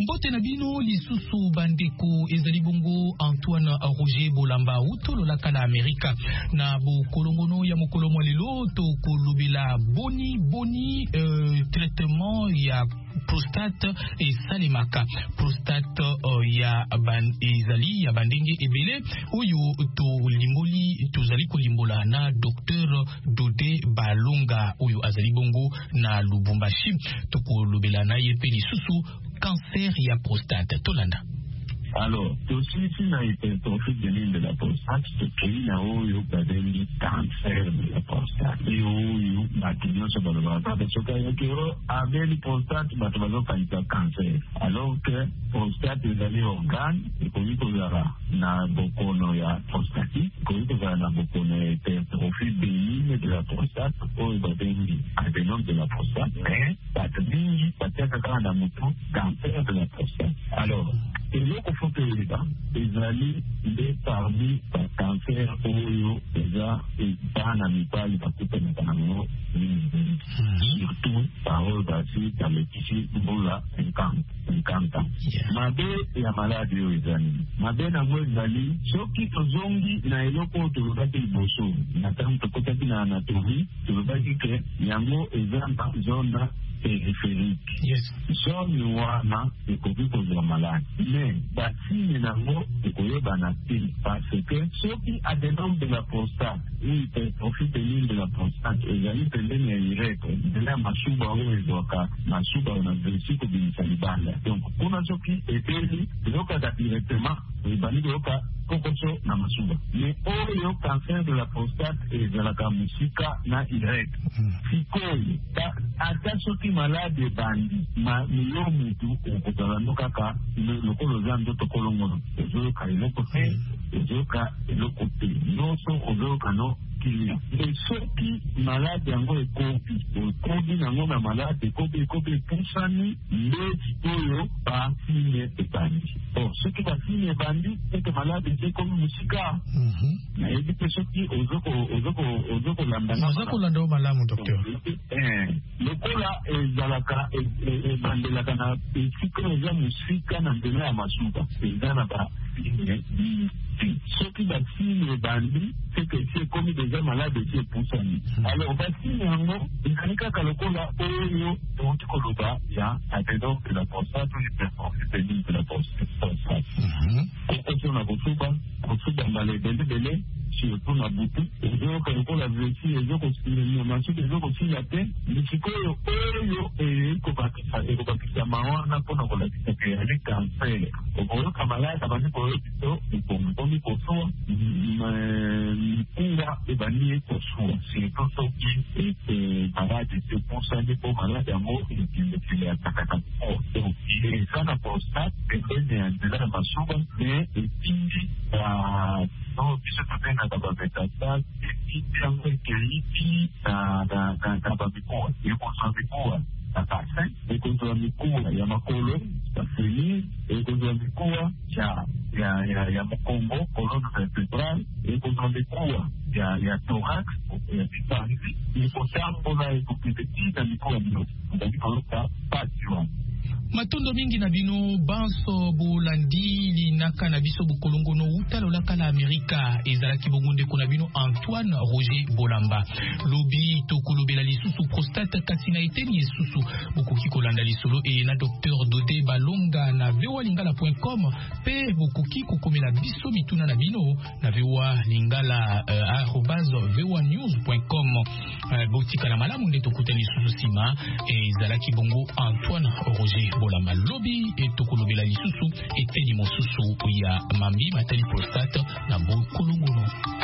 Mbote na bino lisusu bandeko ezali bongo Antoine Roger Bolamba utolo la kala Amerika na bo kolongono ya mokolo lelo to kolobela boni traitement ya prostate et salemaka prostate ya ezali ya bandenge ebele oyo to limboli tozali kolimbola na docteur Dodé Balonga oyo azali bongo na Lubumbashi to kolobela na ye pe lisusu cancer ya prostate tolanda. Alors, tout ceci n'a été profit de l'île de la prostate, ce qui n'a eu pas cancer de la prostate. Et où bâtiment se balance. Parce que avec le prostate, bâtiment quand cancer. Alors que prostate est un organe, et qu'on y posera na beaucoup de prostatique, qu'on y posera na beaucoup de profit bénigne de la prostate, ou bâtiment adénome de la prostate, mais bâtiment peut-être quand on a beaucoup cancer de la prostate. Alors, et là, il faut que les alliés des parmi le cancer oyo déjà et dans la mitale parce que notamment surtout parole basi dans les tissus bola 50 ans. Mabe ya maladie oyo ezali. Mabe na ngo ezali soki tozongi na eloko tolobaki liboso na tango tokotaki na anatomie tolobaki ke yango eza na zone périphérique. Yes. Zone wana ekoki kozwa malade. Mais basine nango ekoyebana te parce que soki adénome de la prostate ou hypertrophie bénigne de la prostate ezali pembeni ya ireko nzela masuba oyo ezwaka masuba na vesi kobimisa libanda. Donc kuna soki eteli ezokaka directement ebandi koyoka kokoso na masuba. Mais oyo cancer de la prostate ezalaka musika na ireko. Sikoyo ata soki malade bandi miyo mutu okozala ndo kaka lokolo za ndoto kolongono ozoyoka eloko te ozoyoka eloko te nyonso ozoyoka no kilia. Et soki malade yango ekobi nango na malade ekobi epusani nde sikoyo basine ebandi. Soki basine ebandi ete malade ekomi musika nayebi te soki ozokolanda malamu docteur. Lokola ezalaka ebandelaka na esika eza musika na nzela ya masuba eza na basine soki basine ebandi seke esi ekomi deja malade esi epusani. Alors basine yango ezali kaka lokola oyo toki koloba ya adénome de la prostate ou hypertrophie bénigne de la prostate. Kokoso na kosuba mbala ebelebele surtout na butu ezoyoka lokola vesi ezokosilamasuki ezokosila te lisikoyo oyo ekobakisa mawana mpona kolakisa ke yali cancer okoyoka malade abandi koyokito ekomi kosuwa mipunga ebandi ekosuwa surtout soki malade esepusani mpo malade yango ekilekile ya takaka donc eza na prostate pembeni ya nzela ya masuba me etindi biso tobengaka bametastase etindi yango ekeiti na bamikuwa ekozwa mikuwa na basin ekozwa mikuwa ya makolo bafenir ekozwa mikuwa ya mokongo colonne vertébrale ekozwa mikuwa ya thorax ya bipanzi ekotambola ekopepeti na mikuwa nyonso ezali koloka pasi wana. Matondo mingi na bino banso bolandi linaka na biso bokolongono utalo la kala Amerika ezalaki bongonde kuna bino Antoine Roger Bolamba lobi to kolobela lisusu prostate kasi na eteni lisusu bokoki kolanda lisolo e na docteur Dodé Balonga na voalingala.com pe bokoki kokomela biso bituna na bino na voalingala @voanews.com botika na malamu nde tokutani lisusu sima ezalaki bongo Antoine Roger Bolamba lobi etokolobela lisusu eteni mosusu ya mambi matali prostate na bokolongono.